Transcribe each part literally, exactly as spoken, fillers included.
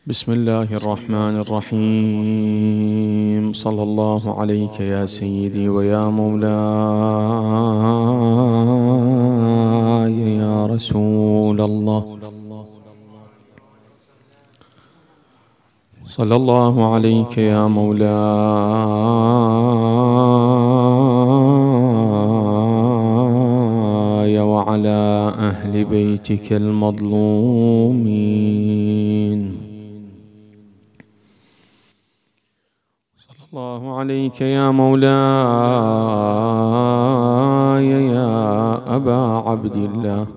بسم الله الرحمن الرحيم. صلى الله عليك يا سيدي ويا مولاي يا رسول الله. صلى الله عليك يا مولاي وعلى أهل بيتك المظلومين. الله عليك يا مولاي يا أبا عبد الله،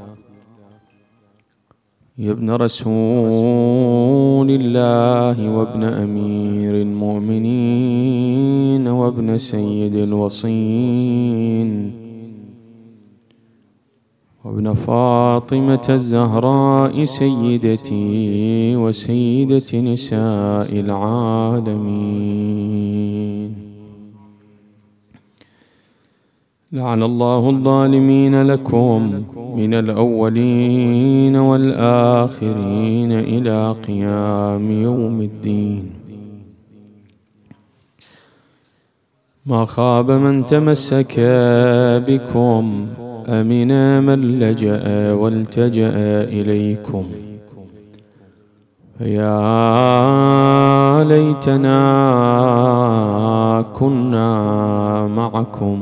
يا ابن رسول الله وابن أمير المؤمنين وابن سيد الوصين وابن فاطمة الزهراء سيدتي وسيدة نساء العالمين. لعن الله الظالمين لكم من الأولين والآخرين إلى قيام يوم الدين. ما خاب من تمسك بكم، أمن من لجأ والتجأ إليكم. فيا ليتنا كنا معكم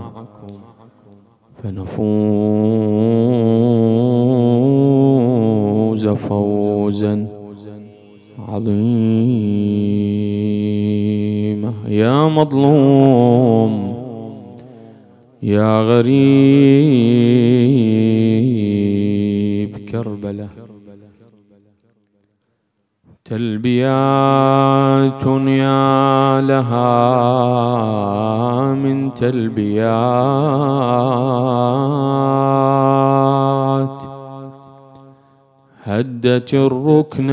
فنفوز فوزا عظيما. يا مظلوم يا غريب كربلاء، تلبيات يا لها من تلبيات، هدت الركن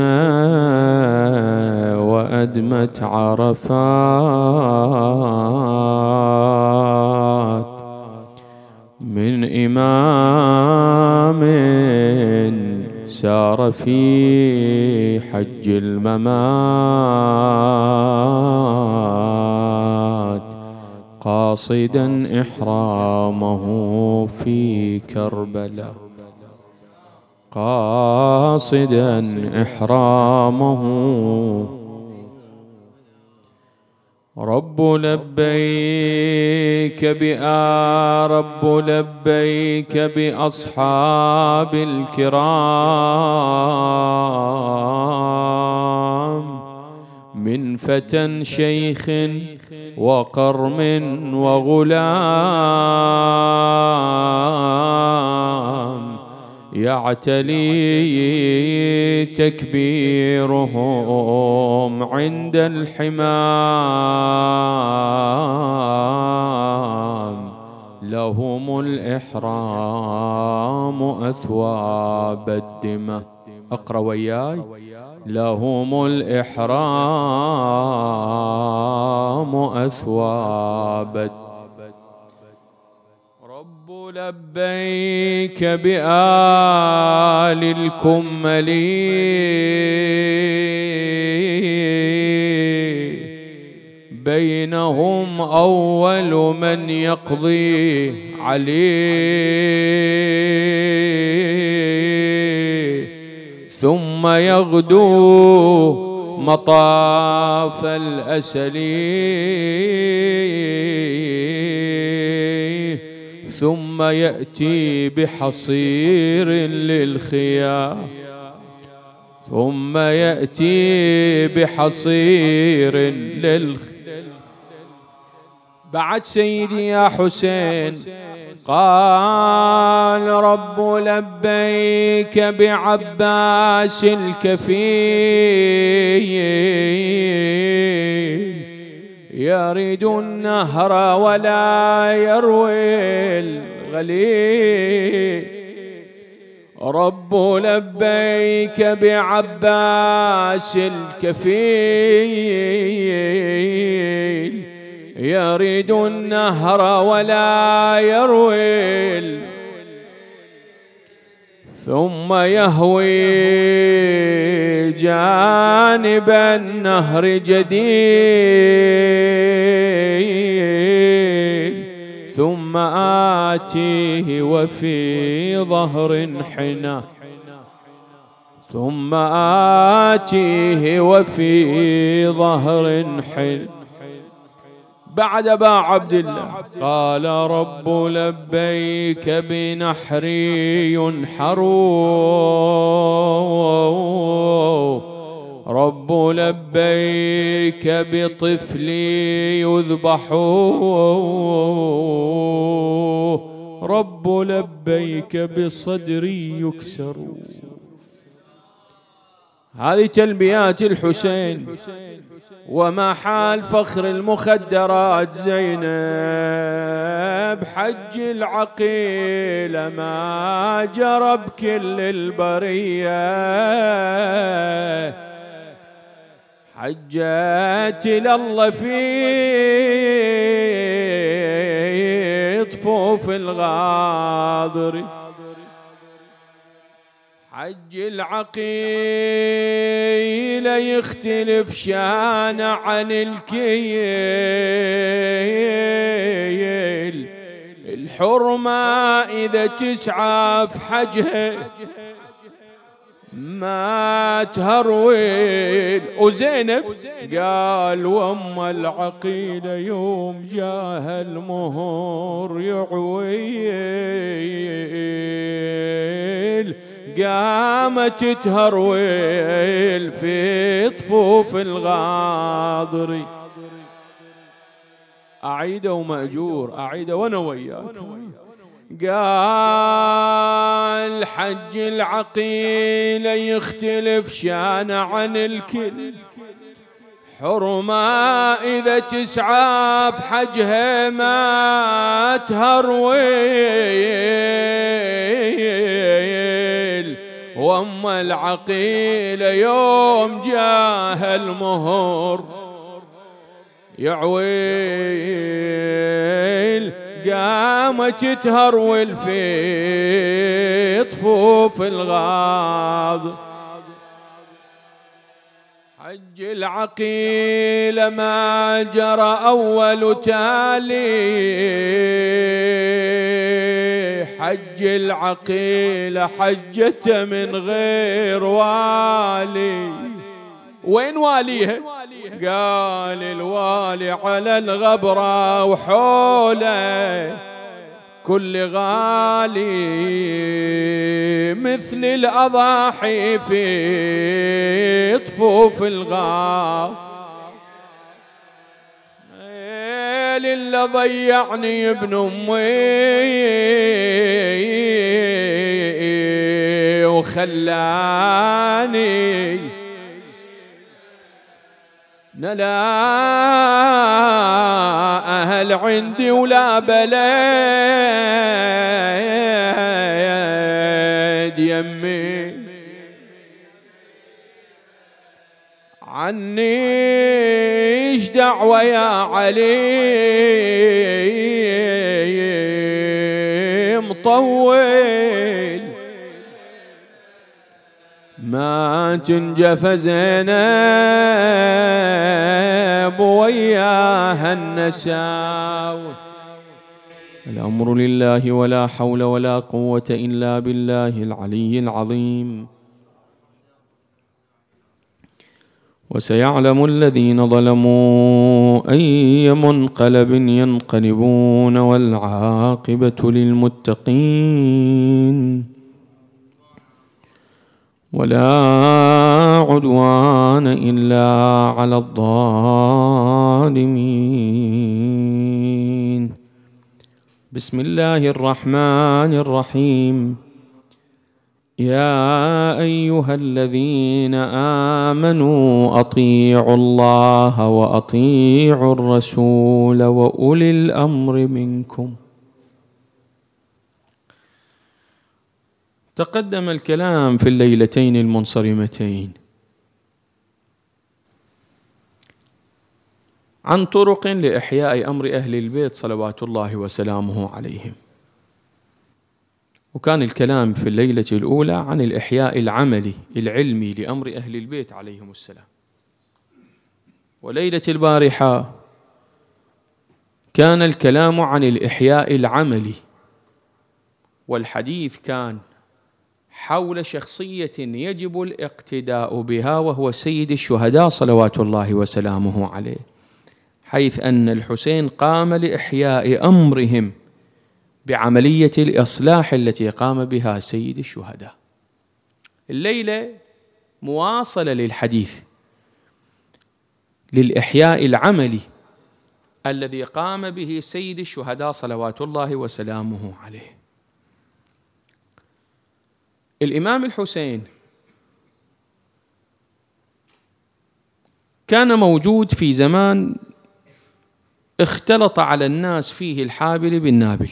وأدمت عرفات. من إمام سار في حج الممات قاصدا إحرامه في كربلاء، قاصدا إحرامه. رب لبيك بآ رب لبيك بأصحاب الكرام، من فتى شيخ وقرم وغلام، يعتلي تكبيرهم عند الحمام. لهم الإحرام أثواب الدماء. أقرأ وياي. لهم الإحرام أثواب الدماء. رب لبيك بآل الكمل، بينهم أول من يقضي عليه، ثم يغدو مطاف الأسل، ثم يأتي بحصير للخيام، ثم يأتي بحصير للخيام. بعد سيدي يا حسين قال رب لبيك بعباس الكفيل، يرد النهر ولا يروي الغليل. رب لبيك بعباس الكفيل، يرد النهر ولا يروي، ثم يهوي جانب النهر جديد ثم آتيه وفي ظهر حنة ثم آتيه وفي ظهر حنة. بعد أبا عبد الله قال رب لبيك بنحري ينحر رب لبيك بطفلي يذبح رب لبيك بصدري يكسر. هذه تلبيات الحسين. وما حال فخر المخدرات زينب حج العقيل ما جرب كل البرية حجت لله في طفوف الغاضر حج العقيل يختلف شان عن الكيل الحرمة إذا تسعى في حجها ما تهرويل. وزينب قال وام العقيل يوم جاه المهور يعويل قامت تهرويل في طفوف الغاضري. أعيده ومأجور أعيده وأنا وياك. قال حج العقيل يختلف شان عن الكل حرمة إذا تسعى في حجها ما تهرويل وأما العقيل يوم جاه المهر يعويل قامت تهرول في طفوف الغاض. حج العقيل ما جرى أول تالي حج العقيل حجته من غير والي. وين واليها؟ قال الوالي على الغبرة وحوله كل غالي مثل الأضاحي في طفوف الغاب. اللي ضيعني ابن أمي وخلاني لا أهل عندي ولا بلد يمي عني ايش دعوة يا علي مطول ما تنجف زينب وياها النساوس. الأمر لله ولا حول ولا قوة إلا بالله العلي العظيم. وسيعلم الذين ظلموا أي منقلب ينقلبون والعاقبة للمتقين ولا عدوان إلا على الظالمين. بسم الله الرحمن الرحيم. يا أيها الذين آمنوا أطيعوا الله وأطيعوا الرسول وأولي الأمر منكم. تقدم الكلام في الليلتين المنصرمتين عن طرق لإحياء أمر أهل البيت صلوات الله وسلامه عليهم، وكان الكلام في الليلة الأولى عن الإحياء العملي العلمي لأمر أهل البيت عليهم السلام. وليلة البارحة كان الكلام عن الإحياء العملي، والحديث كان حول شخصية يجب الاقتداء بها، وهو سيد الشهداء صلوات الله وسلامه عليه، حيث أن الحسين قام لإحياء أمرهم بعملية الإصلاح التي قام بها سيد الشهداء. الليلة مواصلة للحديث للإحياء العملي الذي قام به سيد الشهداء صلوات الله وسلامه عليه. الإمام الحسين كان موجود في زمان اختلط على الناس فيه الحابل بالنابل.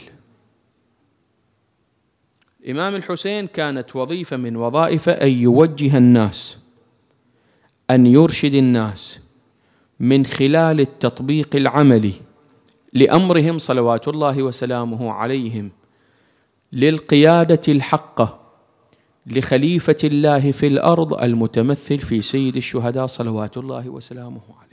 الإمام الحسين كانت وظيفة من وظائفه أن يوجه الناس، أن يرشد الناس من خلال التطبيق العملي لأمرهم صلوات الله وسلامه عليهم، للقيادة الحقة لخليفة الله في الأرض المتمثل في سيد الشهداء صلوات الله وسلامه عليه.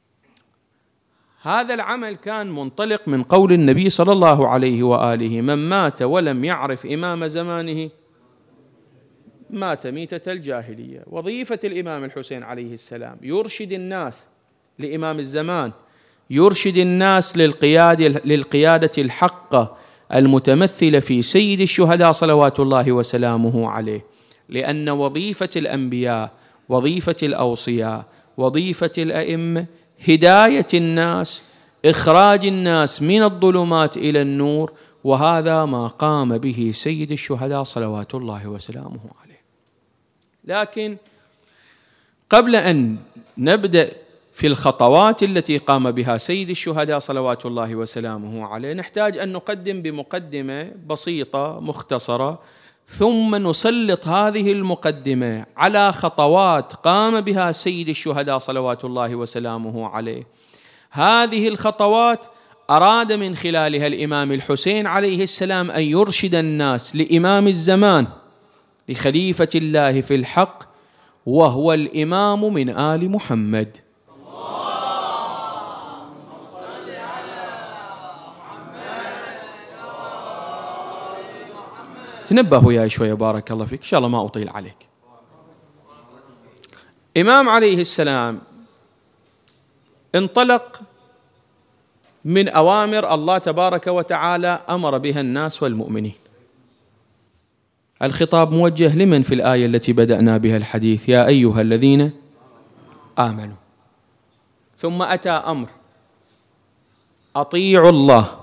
هذا العمل كان منطلق من قول النبي صلى الله عليه وآله: من مات ولم يعرف إمام زمانه مات ميتة الجاهلية. وظيفة الإمام الحسين عليه السلام يرشد الناس لإمام الزمان، يرشد الناس للقيادة, للقيادة الحقة المتمثلة في سيد الشهداء صلوات الله وسلامه عليه، لأن وظيفة الأنبياء، وظيفة الأوصياء، وظيفة الأئمة هداية الناس، إخراج الناس من الظلمات إلى النور، وهذا ما قام به سيد الشهداء صلوات الله وسلامه عليه. لكن قبل أن نبدأ في الخطوات التي قام بها سيد الشهداء صلوات الله وسلامه عليه، نحتاج أن نقدم بمقدمة بسيطة مختصرة، ثم نسلط هذه المقدمة على خطوات قام بها سيد الشهداء صلوات الله وسلامه عليه. هذه الخطوات أراد من خلالها الإمام الحسين عليه السلام أن يرشد الناس لإمام الزمان، لخليفة الله في الحق، وهو الإمام من آل محمد. تنبهوا يا شوية بارك الله فيك، إن شاء الله ما أطيل عليك. إمام عليه السلام انطلق من أوامر الله تبارك وتعالى أمر بها الناس والمؤمنين. الخطاب موجه لمن في الآية التي بدأنا بها الحديث؟ يا أيها الذين آمنوا. ثم أتى أمر أطيعوا الله،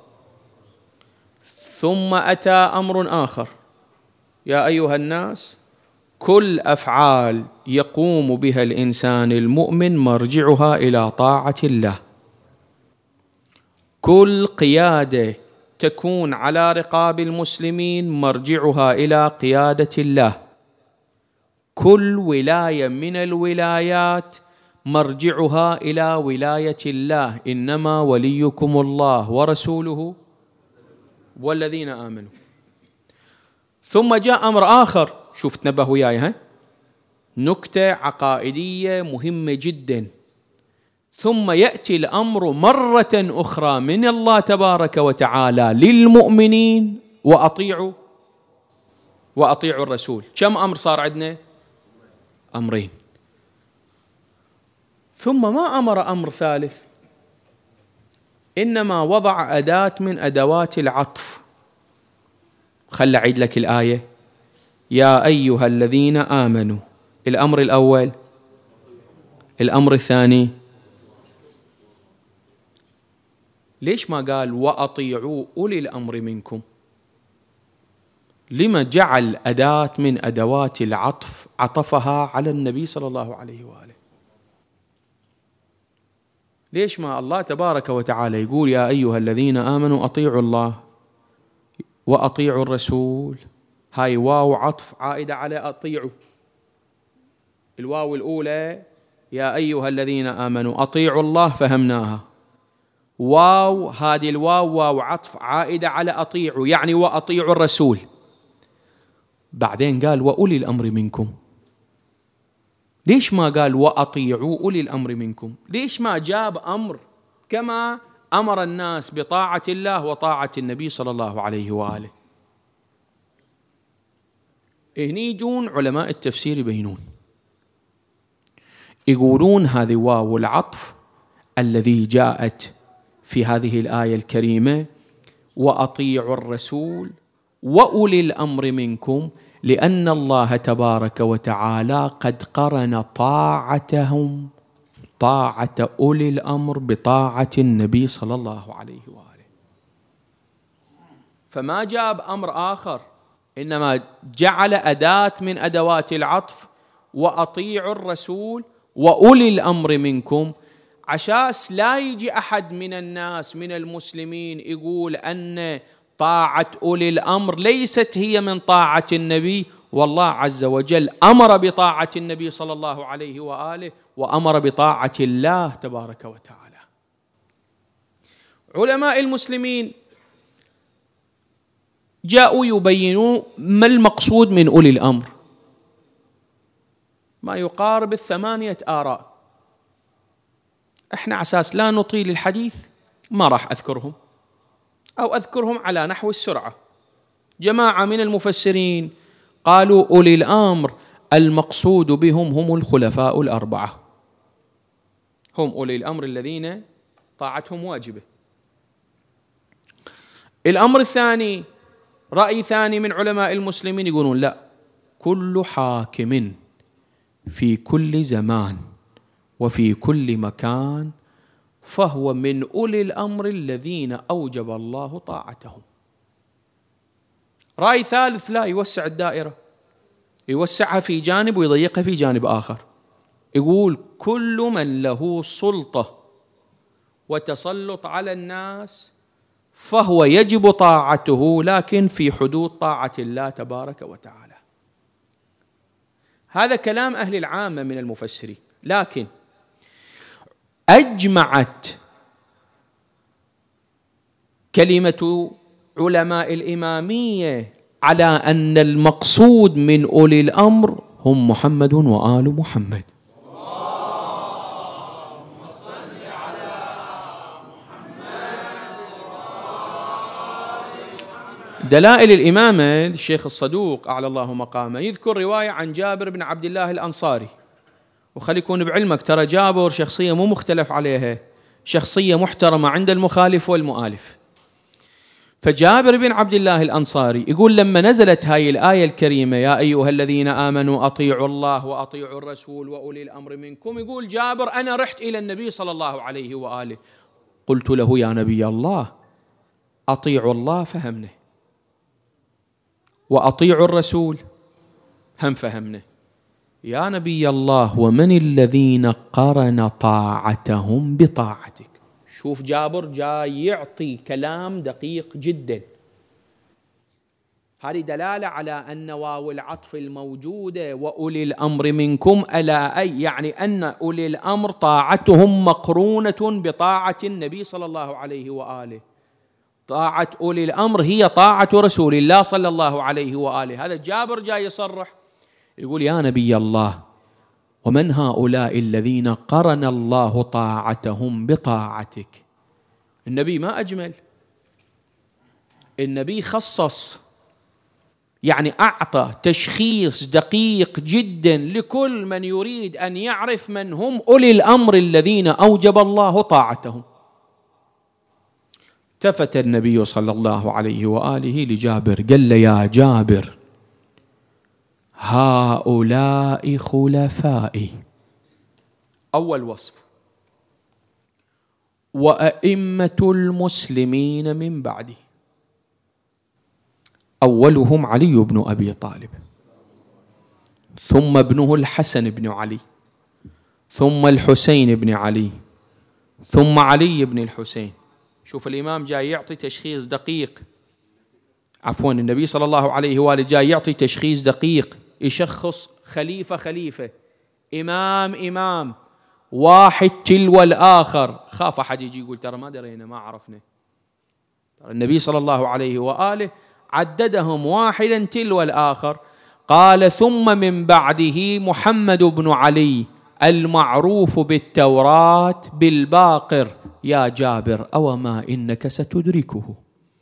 ثم أتى أمر آخر: يا أيها الناس كل أفعال يقوم بها الإنسان المؤمن مرجعها إلى طاعة الله. كل قيادة تكون على رقاب المسلمين مرجعها إلى قيادة الله. كل ولاية من الولايات مرجعها إلى ولاية الله. إنما وليكم الله ورسوله والذين آمنوا. ثم جاء أمر آخر، شوف تنبه وياي، ها نكتة عقائدية مهمة جدا. ثم يأتي الأمر مرة أخرى من الله تبارك وتعالى للمؤمنين: وأطيعوا وأطيعوا الرسول. كم أمر صار عندنا؟ أمرين. ثم ما أمر أمر ثالث، إنما وضع أداة من أدوات العطف. خل أعيد لك الآية: يا أيها الذين آمنوا. الأمر الأول. الأمر الثاني. ليش ما قال وأطيعوا أولي الأمر منكم؟ لما جعل أداة من أدوات العطف عطفها على النبي صلى الله عليه وآله؟ ليش ما الله تبارك وتعالى يقول يا أيها الذين آمنوا أطيعوا الله وأطيعوا الرسول؟ هاي واو عطف عائدة على أطيعوا. الواو الأولى يا أيها الذين آمنوا أطيعوا الله فهمناها. واو هذه الواو واو عطف عائدة على أطيعوا، يعني وأطيعوا الرسول. بعدين قال وأولي الأمر منكم؟ ليش ما قال وأطيعوا أولي الأمر منكم؟ ليش ما جاب أمر كما أمر الناس بطاعة الله وطاعة النبي صلى الله عليه وآله؟ هني يجون علماء التفسير يبينون، يقولون هذه واو العطف الذي جاءت في هذه الآية الكريمة وأطيعوا الرسول وأولي الأمر منكم، لأن الله تبارك وتعالى قد قرن طاعتهم طاعة أولي الأمر بطاعة النبي صلى الله عليه وآله، فما جاب أمر آخر، إنما جعل أداة من أدوات العطف وأطيعوا الرسول وأولي الأمر منكم، عشاس لا يجي أحد من الناس من المسلمين يقول أن طاعة أولي الأمر ليست هي من طاعة النبي، والله عز وجل أمر بطاعة النبي صلى الله عليه وآله وأمر بطاعة الله تبارك وتعالى. علماء المسلمين جاءوا يبينوا ما المقصود من أولي الأمر، ما يقارب الثمانية آراء. احنا عساس لا نطيل الحديث ما راح أذكرهم، أو أذكرهم على نحو السرعة. جماعة من المفسرين قالوا أولي الأمر المقصود بهم هم الخلفاء الأربعة، هم أولي الأمر الذين طاعتهم واجبة. الأمر الثاني، رأي ثاني من علماء المسلمين يقولون لا، كل حاكم في كل زمان وفي كل مكان فهو من أولي الأمر الذين أوجب الله طاعتهم. رأي ثالث لا، يوسع الدائرة، يوسعها في جانب ويضيقها في جانب آخر، يقول كل من له سلطة وتسلط على الناس فهو يجب طاعته، لكن في حدود طاعة الله تبارك وتعالى. هذا كلام أهل العامة من المفسرين، لكن أجمعت كلمة علماء الإمامية على أن المقصود من أولي الأمر هم محمد وآل محمد. دلائل الإمامة الشيخ الصدوق أعلى الله مقامه يذكر رواية عن جابر بن عبد الله الأنصاري، وخلي يكون بعلمك ترى جابر شخصية مو مختلف عليها، شخصية محترمة عند المخالف والمؤالف. فجابر بن عبد الله الأنصاري يقول لما نزلت هاي الآية الكريمة يا أيها الذين آمنوا أطيعوا الله وأطيعوا الرسول وأولي الأمر منكم، يقول جابر أنا رحت إلى النبي صلى الله عليه وآله قلت له يا نبي الله أطيعوا الله فهمنا، وأطيعوا الرسول هم فهمنا، يا نبي الله ومن الذين قرن طاعتهم بطاعتك؟ شوف جابر جاي يعطي كلام دقيق جدا. هذه دلالة على أن واو العطف الموجودة وأولي الأمر منكم ألا أي يعني أن أولي الأمر طاعتهم مقرونة بطاعة النبي صلى الله عليه وآله. طاعة أولي الأمر هي طاعة رسول الله صلى الله عليه وآله. هذا جابر جاي يصرح يقول يا نبي الله ومن هؤلاء الذين قرن الله طاعتهم بطاعتك؟ النبي ما أجمل، النبي خصص، يعني أعطى تشخيص دقيق جدا لكل من يريد أن يعرف من هم أولي الأمر الذين أوجب الله طاعتهم. التفت النبي صلى الله عليه وآله لجابر قال له يا جابر هؤلاء خلفائي، أول وصف، وأئمة المسلمين من بعدي، أولهم علي بن أبي طالب، ثم ابنه الحسن بن علي، ثم الحسين بن علي، ثم علي بن الحسين. شوف الإمام جاي يعطي تشخيص دقيق، عفوا النبي صلى الله عليه وآله جاي يعطي تشخيص دقيق، يشخص خليفة خليفة، إمام إمام، واحد تلو الآخر. خاف أحد يجي يقول ترى ما درينا ما عرفنا، ترى النبي صلى الله عليه وآله عددهم واحدا تلو الآخر. قال ثم من بعده محمد بن علي المعروف بالتوراة بالباقر يا جابر أوما إنك ستدركه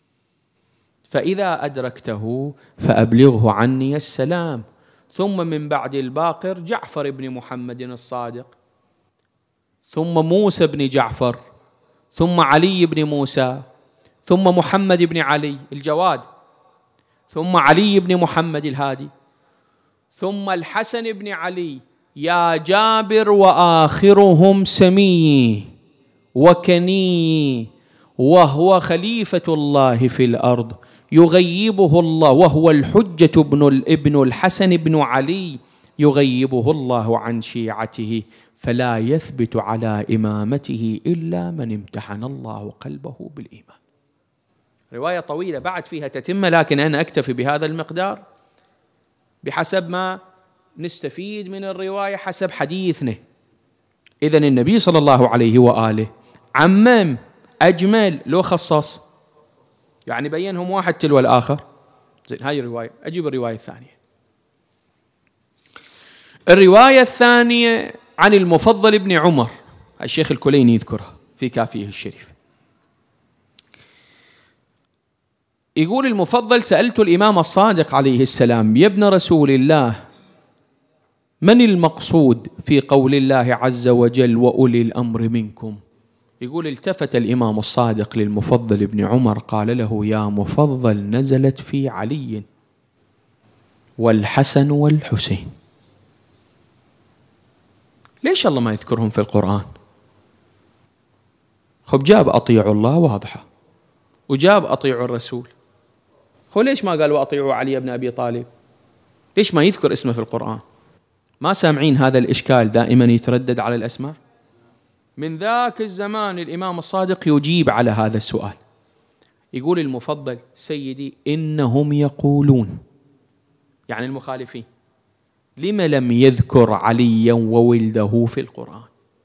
فإذا أدركته فأبلغه عني السلام. ثم من بعد الباقر جعفر بن محمد الصادق، ثم موسى بن جعفر، ثم علي بن موسى، ثم محمد بن علي الجواد، ثم علي بن محمد الهادي، ثم الحسن بن علي يا جابر وآخرهم سمي وكني وهو خليفة الله في الأرض يغيبه الله وهو الحجة ابن الابن الحسن بن علي يغيبه الله عن شيعته فلا يثبت على إمامته إلا من امتحن الله قلبه بالإيمان. رواية طويلة بعد فيها تتمة، لكن أنا أكتفي بهذا المقدار بحسب ما نستفيد من الرواية حسب حديثنا. إذن النبي صلى الله عليه وآله عمم أجمل لو خصص، يعني بينهم واحد تلو الآخر. زين، هاي الرواية. أجيب الرواية الثانية. الرواية الثانية عن المفضل بن عمر، الشيخ الكليني يذكرها في كافيه الشريف. يقول المفضل: سألت الإمام الصادق عليه السلام يا ابن رسول الله من المقصود في قول الله عز وجل وأولي الأمر منكم؟ يقول: التفت الإمام الصادق للمفضل بن عمر قال له: يا مفضل نزلت في علي والحسن والحسين. ليش الله ما يذكرهم في القرآن؟ خب جاب أطيعوا الله واضحة، وجاب أطيعوا الرسول، خو ليش ما قال وأطيعوا علي بن أبي طالب؟ ليش ما يذكر اسمه في القرآن؟ ما سامعين هذا الإشكال دائما يتردد على الأسماء؟ من ذاك الزمان الإمام الصادق يجيب على هذا السؤال. يقول المفضل: سيدي إنهم يقولون، يعني المخالفين، لم لم يذكر عليا وولده في القرآن؟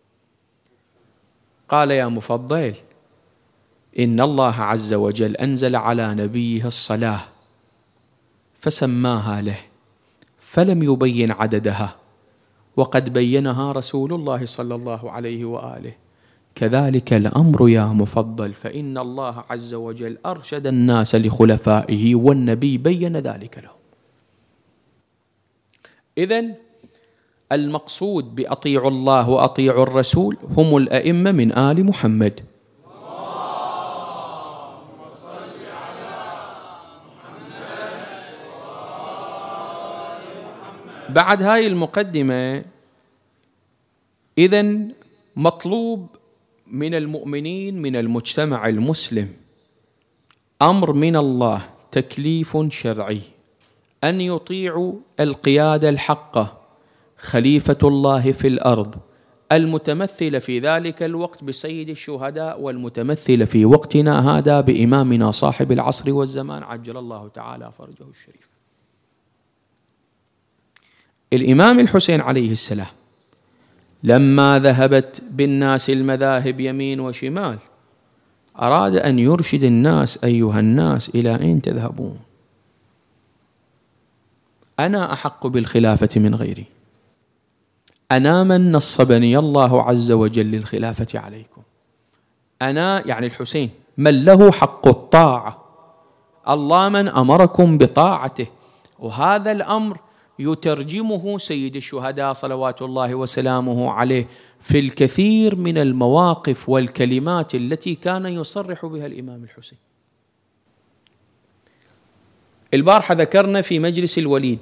قال: يا مفضل، إن الله عز وجل أنزل على نبيه الصلاة فسماها له فلم يبين عددها، وقد بينها رسول الله صلى الله عليه وآله. كذلك الأمر يا مفضل، فإن الله عز وجل أرشد الناس لخلفائه والنبي بين ذلك لهم. إذن المقصود بأطيعوا الله وأطيعوا الرسول هم الأئمة من آل محمد. بعد هاي المقدمة، إذن مطلوب من المؤمنين من المجتمع المسلم أمر من الله، تكليف شرعي، أن يطيعوا القيادة الحقة خليفة الله في الأرض المتمثل في ذلك الوقت بسيد الشهداء، والمتمثل في وقتنا هذا بإمامنا صاحب العصر والزمان عجل الله تعالى فرجه الشريف. الإمام الحسين عليه السلام لما ذهبت بالناس المذاهب يمين وشمال أراد أن يرشد الناس: أيها الناس إلى أين تذهبون؟ أنا أحق بالخلافة من غيري، أنا من نصبني الله عز وجل للخلافة عليكم، أنا يعني الحسين من له حق الطاعة، الله من أمركم بطاعته. وهذا الأمر يترجمه سيد الشهداء صلوات الله وسلامه عليه في الكثير من المواقف والكلمات التي كان يصرح بها الإمام الحسين. البارحة ذكرنا في مجلس الوليد،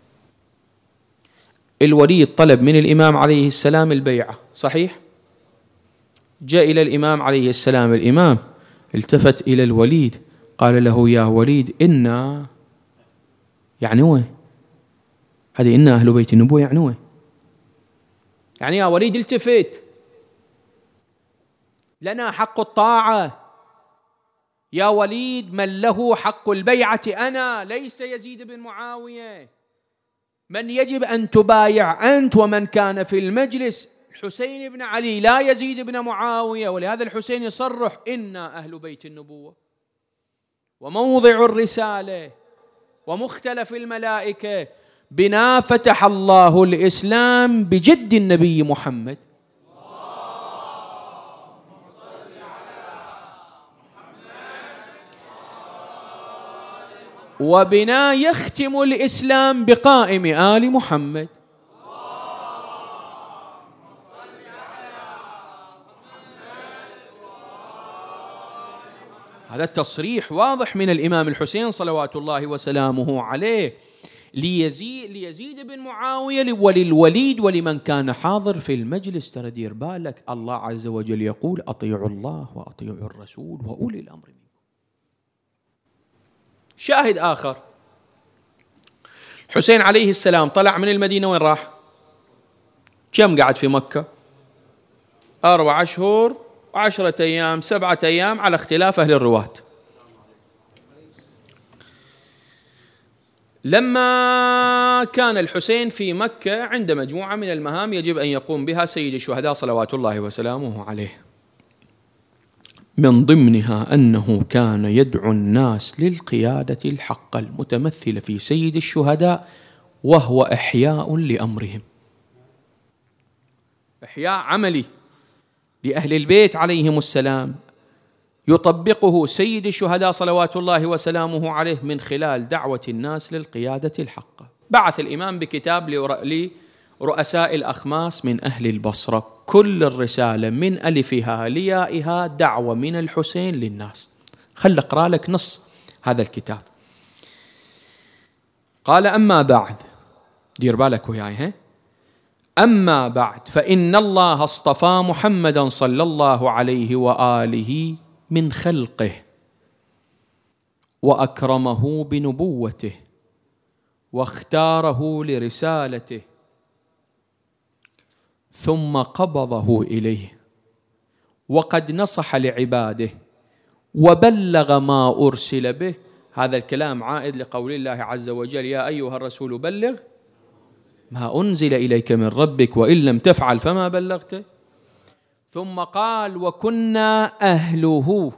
الوليد طلب من الإمام عليه السلام البيعة، صحيح؟ جاء إلى الإمام عليه السلام، الإمام التفت إلى الوليد قال له: يا وليد، إنا يعني هو هذه إنا أهل بيت النبوة، يعني هو يعني يا وليد التفت، لنا حق الطاعة، يا وليد من له حق البيعة أنا ليس يزيد بن معاوية، من يجب أن تبايع أنت ومن كان في المجلس الحسين بن علي لا يزيد بن معاوية. ولهذا الحسين يصرح: إنا أهل بيت النبوة وموضع الرسالة ومختلف الملائكة، بنا فتح الله الإسلام بجد النبي محمد. وبنا يختم الإسلام بقائم آل محمد. هذا التصريح واضح من الإمام الحسين صلوات الله وسلامه عليه ليزيد, ليزيد بن معاوية وللوليد ولمن كان حاضر في المجلس. ترى دير بالك، الله عز وجل يقول أطيعوا الله وأطيعوا الرسول وأولي الأمر منكم. شاهد آخر، حسين عليه السلام طلع من المدينة، وين راح؟ كم قعد في مكة؟ أربع أشهر وعشرة أيام، سبعة أيام على اختلاف أهل الرواة. لما كان الحسين في مكة عند مجموعة من المهام يجب أن يقوم بها سيد الشهداء صلوات الله وسلامه عليه، من ضمنها أنه كان يدعو الناس للقيادة الحقة المتمثلة في سيد الشهداء، وهو إحياء لأمرهم، إحياء عملي لأهل البيت عليهم السلام، يطبقه سيد الشهداء صلوات الله وسلامه عليه من خلال دعوة الناس للقيادة الحقة. بعث الإمام بكتاب لرؤساء الأخماس من أهل البصرة، كل الرسالة من ألفها ليائها دعوة من الحسين للناس. خل أقرأ لك نص هذا الكتاب. قال: أما بعد، دير بالك وياي، ها أما بعد، فإن الله اصطفى محمدا صلى الله عليه وآله من خلقه، وأكرمه بنبوته، واختاره لرسالته، ثم قبضه إليه، وقد نصح لعباده وبلغ ما أرسل به. هذا الكلام عائد لقول الله عز وجل: يا أيها الرسول بلغ ما أنزل إليك من ربك وإن لم تفعل فما بلغته. ثم قال: وكنا أهله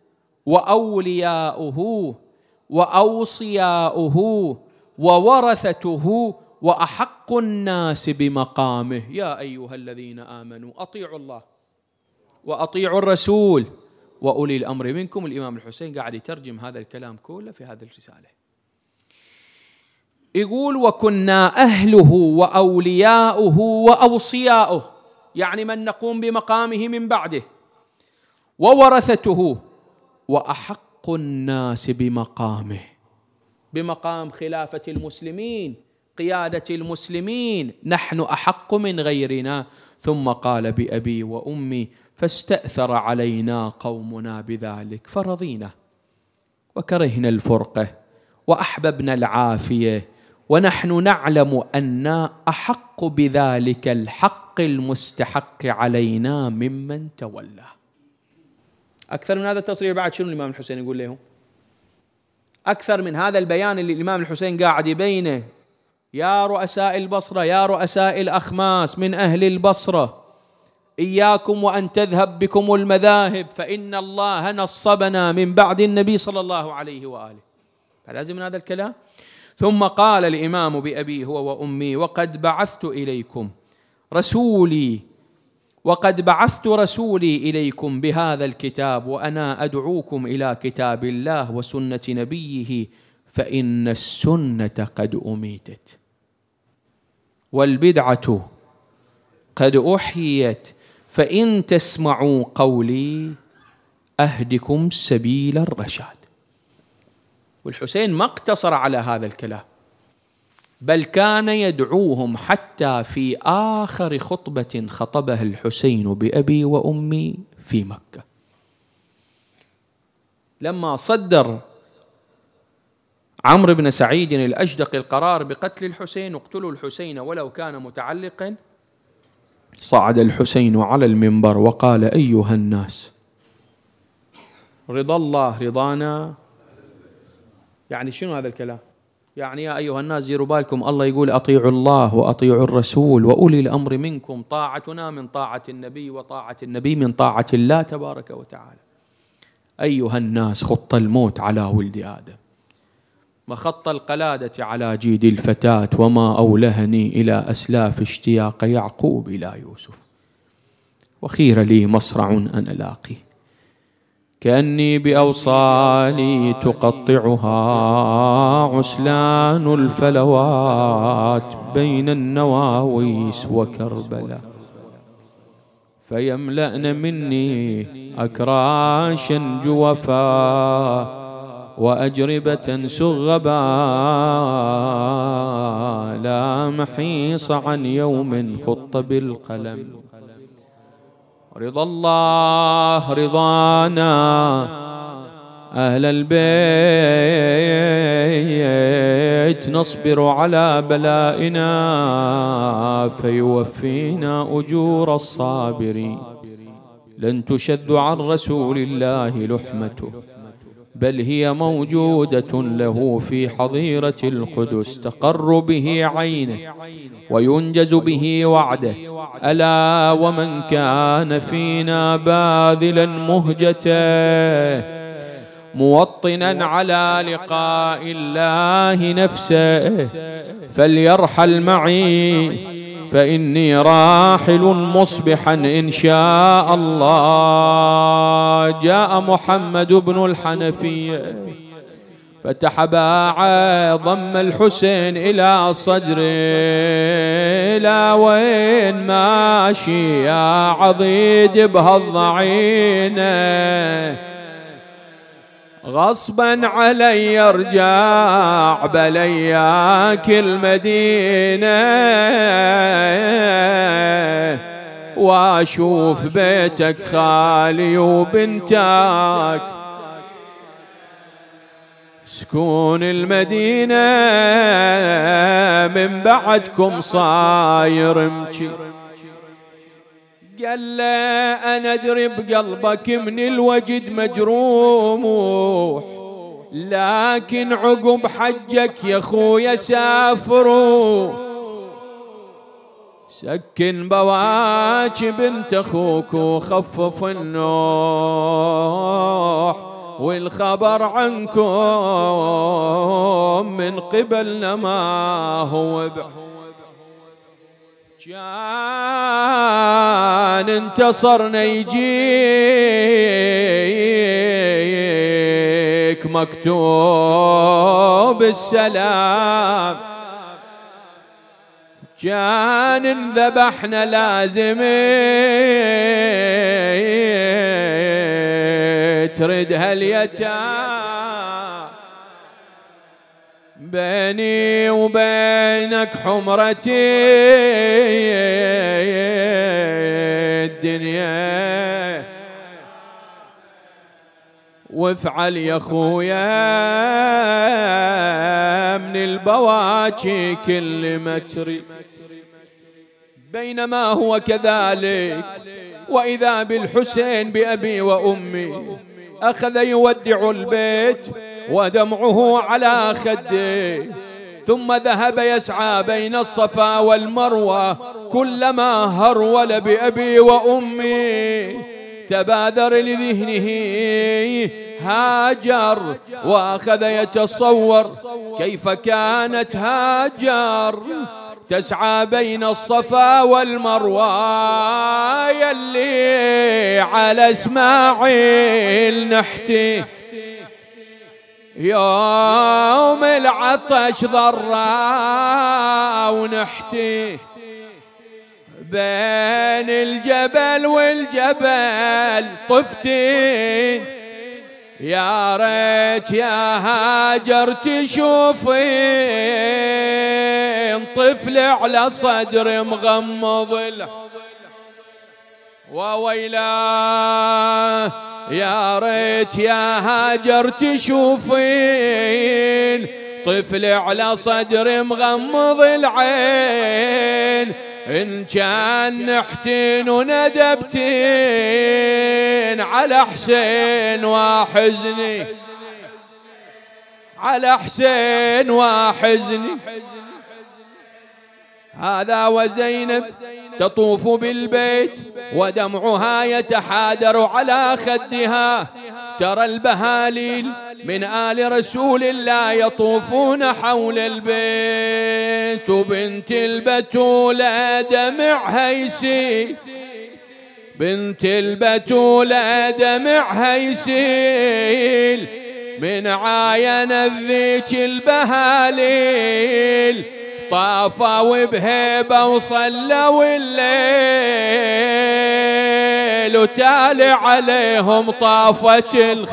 وأولياؤه وأوصياؤه وورثته وأحق الناس بمقامه. يا أيها الذين آمنوا أطيعوا الله وأطيعوا الرسول وأولي الأمر منكم. الإمام الحسين قاعد يترجم هذا الكلام كله في هذه الرسالة. يقول: وكنا أهله وأولياؤه وأوصياؤه، يعني من نقوم بمقامه من بعده، وورثته، وأحق الناس بمقامه، بمقام خلافة المسلمين، قيادة المسلمين، نحن أحق من غيرنا. ثم قال: بأبي وأمي، فاستأثر علينا قومنا بذلك فرضينا، وكرهنا الفرقة، وأحببنا العافية، ونحن نعلم أن أحق بذلك الحق المستحق علينا ممن تولى. أكثر من هذا التصريح بعد شنو الإمام الحسين يقول لهم؟ أكثر من هذا البيان اللي الإمام الحسين قاعد يبينه: يا رؤساء البصرة، يا رؤساء الأخماس من أهل البصرة، إياكم وأن تذهب بكم المذاهب، فإن الله نصبنا من بعد النبي صلى الله عليه وآله. فلازم من هذا الكلام. ثم قال الإمام بأبي هو وأمي: وقد بعثت إليكم رسولي وقد بعثت رسولي إليكم بهذا الكتاب، وأنا أدعوكم إلى كتاب الله وسنة نبيه، فإن السنة قد أميتت والبدعة قد أحييت، فإن تسمعوا قولي أهدكم سبيل الرشاد. والحسين ما اقتصر على هذا الكلام، بل كان يدعوهم حتى في آخر خطبة خطبها الحسين بأبي وأمي في مكة، لما صدر عمرو بن سعيد الأجدق القرار بقتل الحسين: اقتلوا الحسين ولو كان متعلقا. صعد الحسين على المنبر وقال: أيها الناس، رضا الله رضانا. يعني شنو هذا الكلام؟ يعني يا أيها الناس ديروا بالكم، الله يقول: أطيعوا الله وأطيعوا الرسول وأولي الأمر منكم. طاعتنا من طاعة النبي، وطاعة النبي من طاعة الله تبارك وتعالى. أيها الناس، خط الموت على ولد آدم، مخط القلادة على جيد الفتاة، وما أولهني إلى أسلاف اشتياق يعقوب إلى يوسف، وخير لي مصرع أن ألاقيه، كأني بأوصالي تقطعها عسلان الفلوات بين النواويس وكربلاء، فيملأن مني أكراشا جوفا وأجربة سغبا، لا محيص عن يوم خط بالقلم. رضا الله رضانا أهل البيت، نصبر على بلائنا فيوفينا أجور الصابرين. لن تشد عن رسول الله لحمته، بل هي موجودة له في حظيرة القدس، تقر به عينه وينجز به وعده. ألا ومن كان فينا باذلا مهجته، موطنا على لقاء الله نفسه، فليرحل معي فإني راحل مصبحا إن شاء الله. جاء محمد بن الحنفية فتحباعا، ضم الحسين إلى صدره، لا وين ماشي يا عضيد بهالضعينة، غصبا علي ارجع بلياك المدينة، واشوف بيتك خالي وبنتك، سكون المدينة من بعدكم صاير مشي. قال له أنا أدري بقلبك من الوجد مجروح، لكن عقب حجك يا خويا سافروا، سكن بواج بنت أخوك وخفف النوح، والخبر عنكم من قبلنا ما هو بعيد. كان انتصرنا يجيك مكتوب السلام، كان انذبحنا لازم تردها اليتام، بيني وبينك حمرتي الدنيا، وافعل يا خويا من البواكي كل ما تريد. بينما هو كذلك وإذا بالحسين بأبي وأمي أخذ يودع البيت ودمعه على خده، ثم ذهب يسعى بين الصفا والمروة، كلما هرول بأبي وأمي تبادر لذهنه هاجر، وأخذ يتصور كيف كانت هاجر تسعى بين الصفا والمروة، يلي على اسماعيل نحتي يوم العطش ضراء ونحتي، بين الجبل والجبل طفتين، يا ريت يا هاجر تشوفين طفل على صدر مغمض، وويلاه يا ريت يا هاجر تشوفين طفل على صدر مغمض العين، إن كان نحتين وندبتين على حسين وحزني، على حسين وحزني. هذا وزينب تطوف بالبيت ودمعها يتحادر على خدها، ترى البهاليل من آل رسول الله يطوفون حول البيت، وبنت البتولة دمعها يسيل، بنت البتولة دمعها يسيل من عاين الذيك البهاليل، طافوا بهيبة وصلوا الليل، وتالي عليهم طافت الخ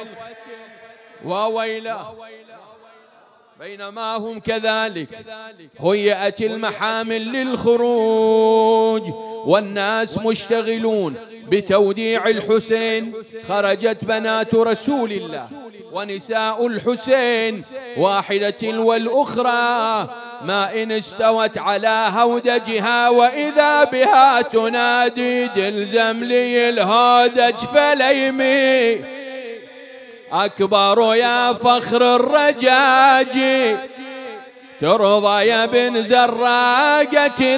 وويلا. بينما هم كذلك هيئت المحامل للخروج والناس مشتغلون بتوديع الحسين، خرجت بنات رسول الله ونساء الحسين واحدة والأخرى ما إن استوت على هودجها، وإذا بها تنادي دلزم لي الهودج فليمي أكبر يا فخر الرجاج، ترضى يا بن زراقة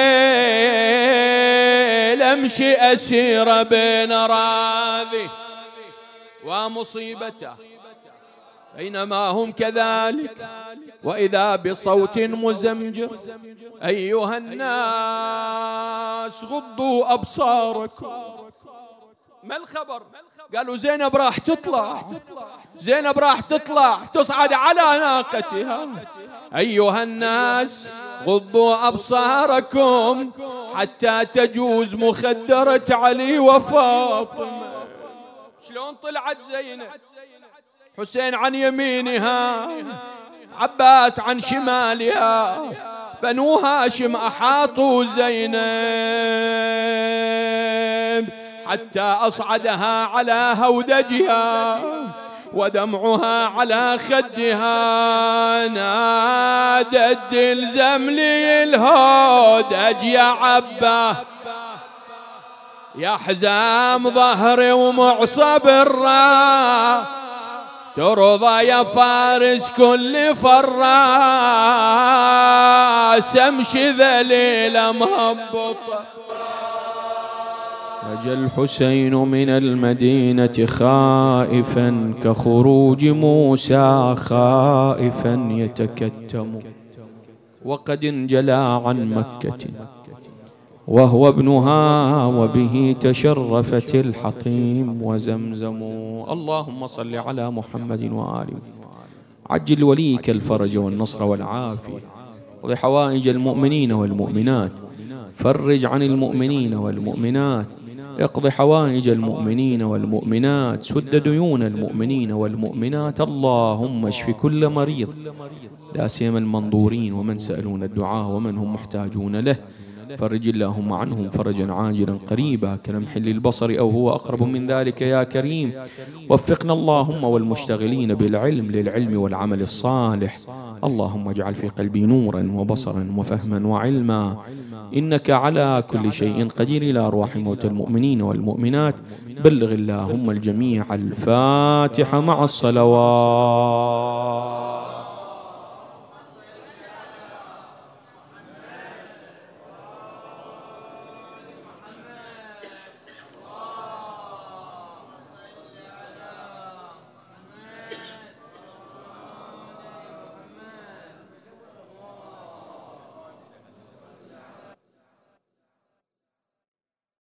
الخيل امشي أسير بين راذي ومصيبته. بينما هم كذلك وإذا بصوت مزمجر أيها الناس غضوا أبصاركم. ما الخبر؟ قالوا زينب راح تطلع، زينب راح تطلع تصعد على ناقتها. أيها الناس غضوا أبصاركم حتى تجوز مخدرة علي وفاطمة. شلون طلعت زينب؟ حسين عن يمينها، عباس عن شمالها، بنو هاشم أحاطوا زينب حتى أصعدها على هودجها ودمعها على خدها، نادت دلزم لي الهودج يا عبا يا حزام ظهري ومعصب الراس، ترضى يا فارس كل فراس امشي ذليلة مهبطة. رجع الحسين من المدينة خائفا كخروج موسى خائفا يتكتم، وقد انجلى عن مكة وهو ابنها وبه تشرفت الحطيم وزمزم. اللهم صل على محمد وآله، عجل وليك الفرج والنصر والعافية، وبحوائج المؤمنين والمؤمنات، فرج عن المؤمنين والمؤمنات، اقض حوائج المؤمنين والمؤمنات، سد ديون المؤمنين والمؤمنات. اللهم اشف كل مريض لا سيما المنظورين ومن سألون الدعاء ومن هم محتاجون له، فرج اللهم عنهم فرجا عاجلا قريبا كلمح للبصر أو هو أقرب من ذلك يا كريم. وفقنا اللهم والمشتغلين بالعلم للعلم والعمل الصالح. اللهم اجعل في قلبي نورا وبصرا وفهما وعلما، إنك على كل شيء قدير. إلى أرواح موتى المؤمنين والمؤمنات بلغ اللهم الجميع الفاتحة مع الصلوات.